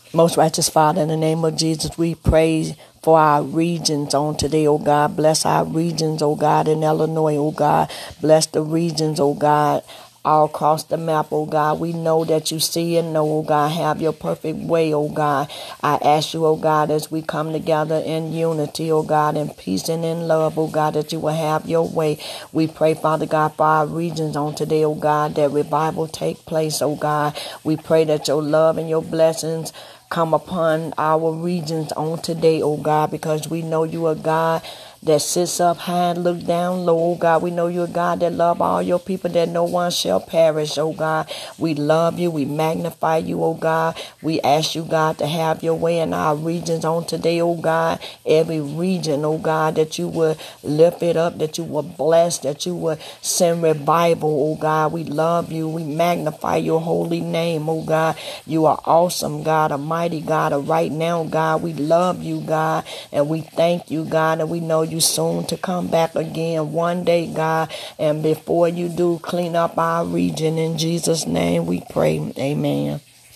Most righteous Father, in the name of Jesus, we pray for our regions on today, oh God. Bless our regions, oh God, in Illinois, oh God. Bless the regions, oh God, all across the map, oh God. We know that you see and know, oh God. Have your perfect way, oh God. I ask you, oh God, as we come together in unity, oh God, in peace and in love, oh God, that you will have your way. We pray, Father God, for our regions on today, oh God, that revival take place, oh God. We pray that your love and your blessings come upon our regions on today, oh God, because we know you are God that sits up high and look down low, oh God. We know you're a God that love all your people, that no one shall perish, oh God. We love you. We magnify you, oh God. We ask you, God, to have your way in our regions on today, oh God. Every region, oh God, that you would lift it up, that you would bless, that you would send revival, oh God. We love you. We magnify your holy name, oh God. You are awesome, God, a mighty God, a right now, God. We love you, God, and we thank you, God, and we know you soon to come back again one day, God. And before you do, clean up our region. In Jesus' name we pray. Amen.